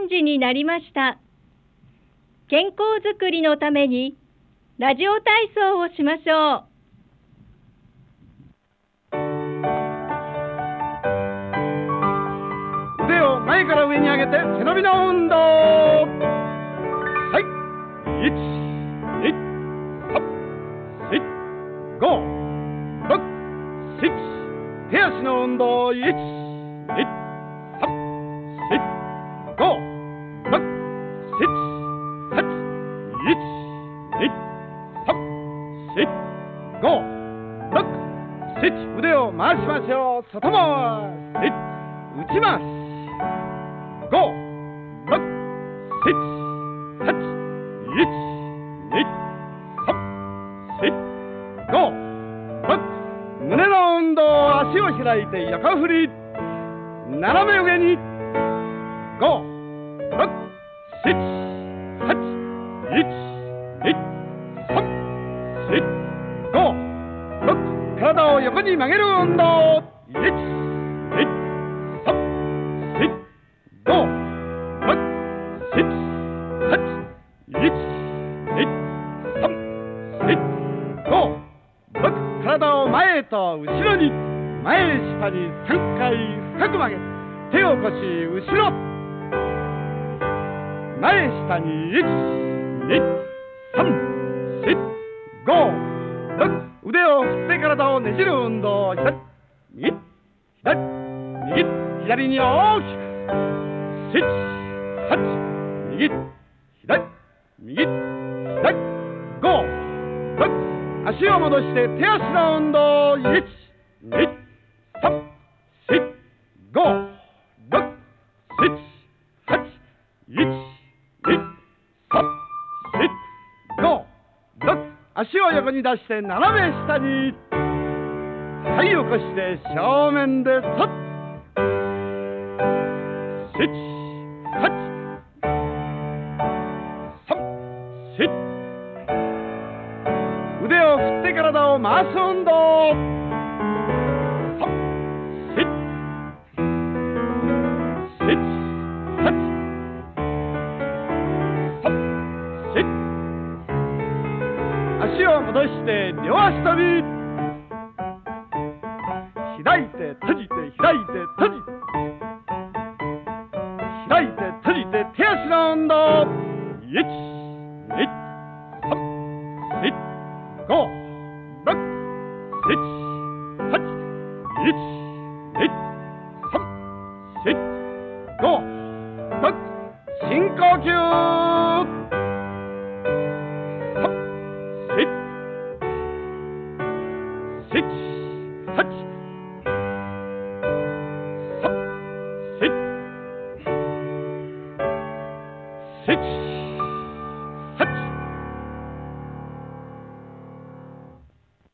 3時になりました。健康づくりのためにラジオ体操をしましょう。 腕を前から上に上げて背伸びの運動。はい、1、2、3、4、5、6、7、手足の運動。1、2、3、4、5、6、7、8、1、2、3、4、5、6、7、腕を回しましょう。外回し、内回し。5、6、7、8、1、2、3、4、5、6、胸の運動。足を開いて横振り、斜め上に。5、6、7、8、1、2、3、4、5、6、体を横に曲げる運動。1、2、3、4、5、6、7、8、1、2、3、4、5、6、体を前と後ろに、前下に3回深く曲げ、手を腰後ろ、前下に。1、2、3、4、5、6、腕を振って体をねじる運動。左、右、左、右、左に大きく。7、8、右、左、右、左、5、6、足を戻して手足の運動。1、2、3、4、5、6、7、8、1、2、3、4、5、6、足を横に出して斜め下に。はい、起こして正面でそっ。7、8、3、4、腕を振って体を回す運動。3、4、7、8、3、4、足を戻して両足跳び。開いて閉じて開いて閉じて開いて閉じて手足の運動。1、2、3、4、5、6、7、8、1、2、3、4、5、6、深呼吸。3、4、7、8、3、4、7